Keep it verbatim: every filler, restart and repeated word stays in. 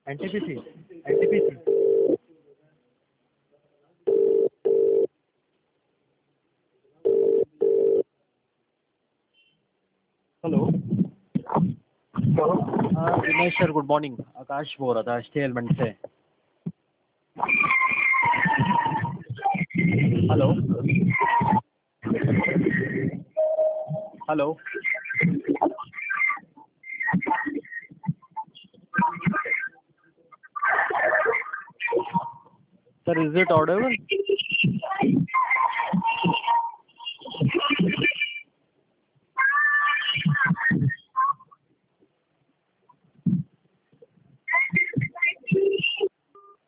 N T P C. N T P C. Hello. हाँ Dinesh sir, good morning. Akash बोल रहा था एस टी एलिमेंट से। Hello hello sir, is it Audible?